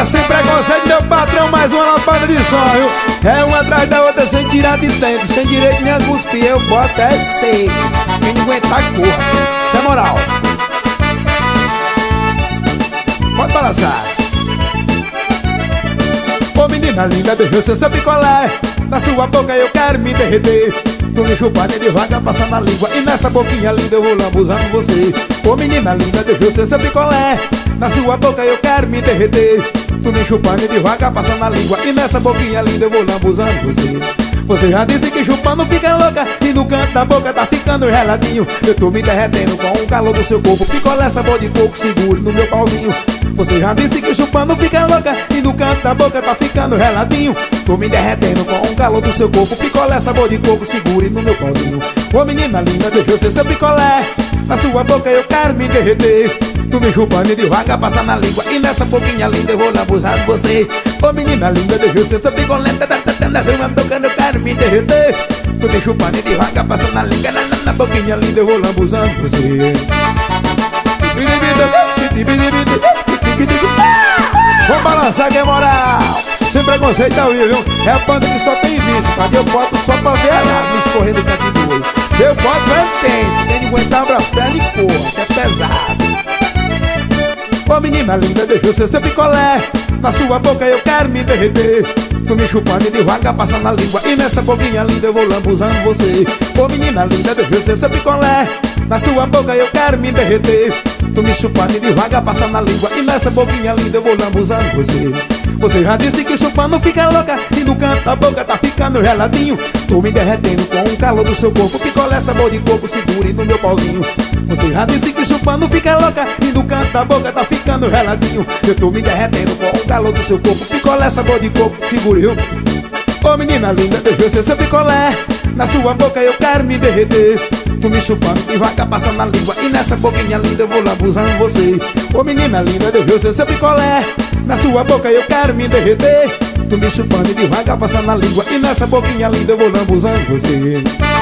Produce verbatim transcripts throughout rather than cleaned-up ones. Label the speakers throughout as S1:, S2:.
S1: Bora sem preconceito, meu patrão, mais uma lapada de sonho. É uma atrás da outra sem tirar de dentro, sem direito nem a cuspir, eu boto é seco. Quem não aguentar, corra. Isso é moral. Pode balançar. Ô menina linda, deixa eu ser seu picolé. Na sua boca eu quero me derreter. Tu me chupando devagar, passa na língua. E nessa boquinha linda eu vou lambuzando você. Ô menina linda, deixa eu ser seu picolé. Na sua boca eu quero me derreter. Tu me chupando devagar, passa na língua. E nessa boquinha linda eu vou lambuzando você. Você já disse que chupando fica louca. E no canto da boca tá ficando geladinho. Eu tô me derretendo com o calor do seu corpo. Picolé, sabor de coco, segure no meu pauzinho. Você já disse que chupando fica louca. E no canto da boca tá ficando geladinho. Tô me derretendo com o calor do seu corpo. Picolé, sabor de coco, segure no meu pauzinho. Ô menina linda, deixa eu ser seu picolé. Na sua boca eu quero me derreter. Tu me chupando devagar, passa na língua. E nessa boquinha linda eu vou lambuzar você. Ô menina linda, deixa eu ser seu picolé. Na sua boca eu quero me derreter. Tu me chupando devagar, passa na língua. Na, na, na boquinha linda eu vou lambuzando você. Vamos balançar que é moral. Sem preconceito ao vivo, viu? É a banda que só tem vídeo. Cadê eu boto só pra ver a água me escorrer do canto do olho. Eu boto é tempo. Quem não aguentar abra as pernas e corra, que é pesado. Ô menina linda, deixa eu ser seu picolé. Na sua boca eu quero me derreter. Tu me chupando devagar, passa na língua. E nessa boquinha linda eu vou lambuzando você. Ô menina linda, deixa eu ser seu picolé. Na sua boca eu quero me derreter. Tu me chupando devagar, passa na língua. E nessa boquinha linda eu vou lambuzando você. Você já disse que chupando fica louca. E no canto da boca tá ficando geladinho. Tô me derretendo com o calor do seu corpo. Picolé, sabor de coco, segure no meu pauzinho. Você já disse que chupando fica louca. E no canto da boca tá ficando geladinho. Eu tô me derretendo com o calor do seu corpo. Picolé, sabor de coco, segure, viu? Ô menina linda, deixa eu ser seu picolé. Na sua boca eu quero me derreter. Tu me chupando devagar, passa na língua. E nessa boquinha linda eu vou lambuzando você. Ô menina linda, deixa eu ser seu picolé. Na sua boca eu quero me derreter. Tu me chupando devagar, passa na língua. E nessa boquinha linda eu vou lambuzando você.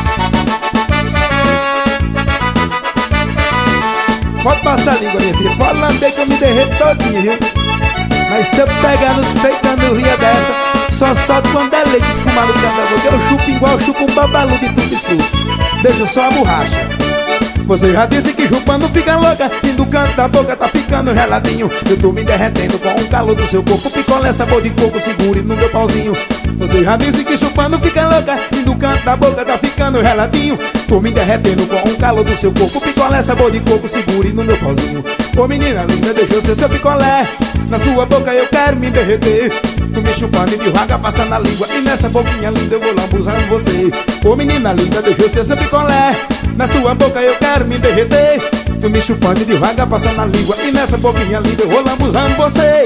S1: Pode passar a língua, minha filha. Pode lamber que eu me derreto todinho, viu? Mas se eu pegar nos peitando ria dessa, só solto quando é leite escumado no canto da boca. Eu chupo igual, chupo um babalu de tudo e tudo. Deixa só a borracha. Você já disse que chupando fica louca. E no canto da boca tá ficando geladinho. Eu tô me derretendo com o calor do seu corpo. Picolé, sabor de coco, segure no meu pauzinho. Você já disse que chupando fica louca. E no canto da boca tá ficando geladinho. Tô me derretendo com o calor do seu corpo. Picolé, sabor de coco, segure no meu pauzinho. Ô menina linda, deixa eu ser seu picolé. Na sua boca eu quero me derreter. Tu me chupando devagar, passa na língua. E nessa boquinha linda eu vou lambuzando você. Ô menina linda, deixa eu ser seu picolé. Na sua boca eu quero me derreter. Tu me chupando devagar, passa na língua. E nessa boquinha linda eu vou lambuzando você.